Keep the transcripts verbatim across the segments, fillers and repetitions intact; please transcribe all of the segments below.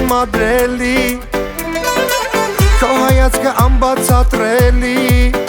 դիմադրելի, քո հայացքը անբացատրելի,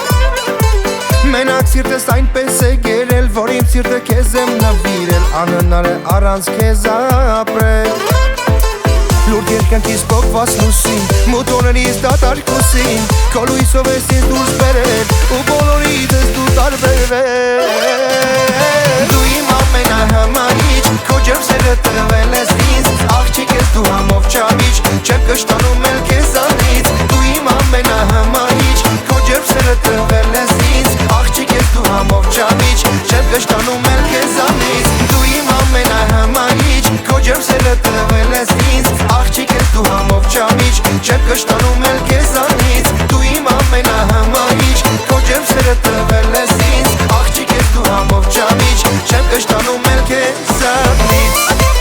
մենակ սիրտս այնպես է գերել, որ իմ սիրտը քեզ եմ նվիրել, անհնար է առանց քեզ ապրել։ Լուրջ երկնքից պոկված լուսին, մութոներից դատարկուսին, քո լույսով ես ինձ դուրս բերել, ու բոլորիցս դու տարբերվել։ Դու իմ ամենահմայիչ, քո ջերմսերը տվել ես ինձ, աղջիկ ես դու համով չամիչ, չեմ կշտանում էլ քեզանից։ Դու իմ ամենահմայիչ, քո ջերմսերը տվել ես ինձ, աղջիկ ես դու համով չամիչ, չեմ կշտանում էլ քեզանից։ Դու իմ ամենահմայիչ, քո ջերմսերը տվել ես ինձ, աղջիկ ես դու համով չամիչ, չեմ կշտանում էլ քեզանից։ Դու իմ ամենահմայիչ, քո ջերմսերը տվել ես ինձ, աղջիկ ես դու համով չամիչ, չեմ կշտանում էլ քեզանից։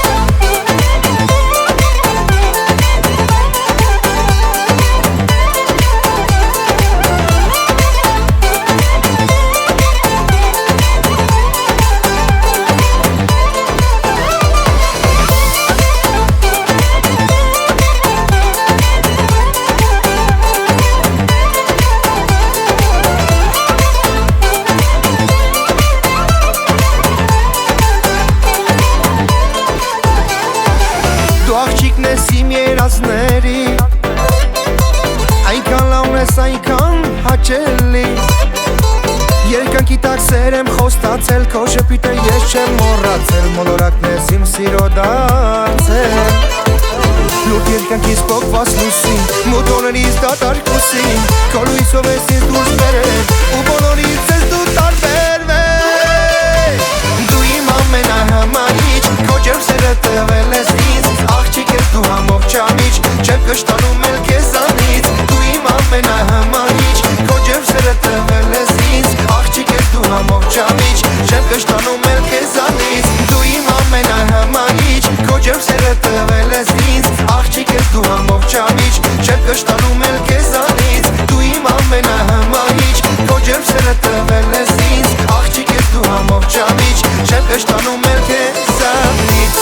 Աղջիկն ես իմ երազների, այնքան լավն ես, այնքան հաճելի, երկնքի տակ սեր եմ խոստացել, քո շփիտը ես չեմ մոռացել, մոլորակն ես իմ սիրո դարձել։ Լուրջ երկնքից պոկված լուսին, մութոներից դատարկուսին, քո լույսով ես ինձ դուրս բերել, ու բոլորից ես դու տարբերվել։ Դու իմ ամենահմայիչ, քո ջերմսերը տվել ես ինձ, աղջիկ ես դու համով չամիչ, չեմ կշտանում էլ քեզանից։ Դու իմ ամենահմայիչ, քո ջերմսերը տվել ես ինձ, աղջիկ ես դու համով չամիչ, չեմ կշտանում էլ քեզանից։ Դու իմ ամենահմայիչ, քո ջերմսերը տվել ես ինձ, աղջիկ ես դու համով չամիչ, չեմ կշտանում էլ քեզանից։ Դու իմ ամենահմայիչ, քո ջերմսերը տվել ես ինձ, աղջիկ ես դու համով չամիչ, չեմ կշտանում էլ քեզանից։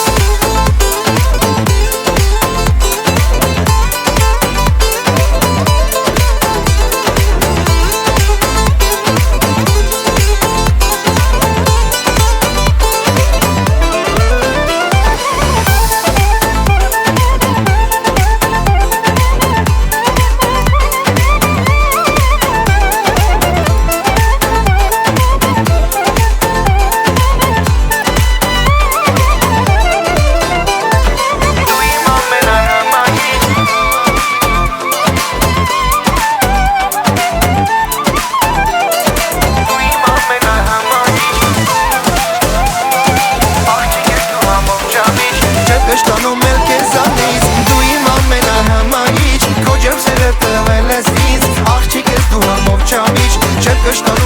Կշտանում էլ քեզանից, դու իմ ամենահմայիչ, քո ջերմսերը տվել ես ինձ, աղջիկ ես դու համով չամիչ, չեմ կշտանում